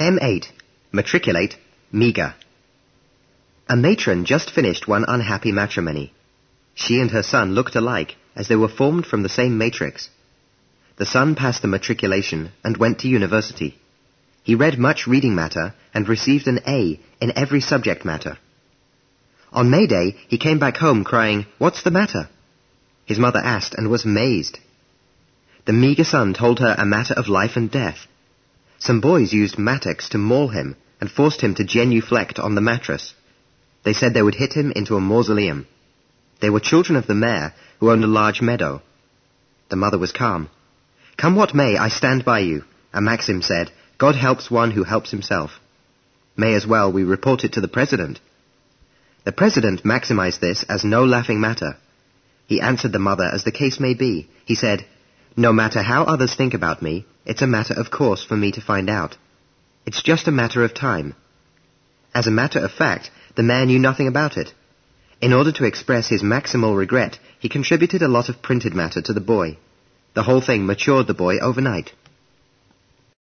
M8. Matriculate, meagre. A matron just finished one unhappy matrimony. She and her son looked alike, as they were formed from the same matrix. The son passed the matriculation and went to university. He read much reading matter and received an A in every subject matter. On May Day, he came back home crying, "What's the matter?" His mother asked and was amazed. The meagre son told her a matter of life and death. Some boys used mattocks to maul him and forced him to genuflect on the mattress. They said they would hit him into a mausoleum. They were children of the mayor, who owned a large meadow. The mother was calm. "Come what may, I stand by you." A maxim said, "God helps one who helps himself." May as well we report it to the president. The president maximized this as no laughing matter. He answered the mother as the case may be. He said, "No matter how others think about me, it's a matter of course for me to find out. It's just a matter of time." As a matter of fact, the mayor knew nothing about it. In order to express his maximal regret, he contributed a lot of printed matter to the boy. The whole thing matured the boy overnight.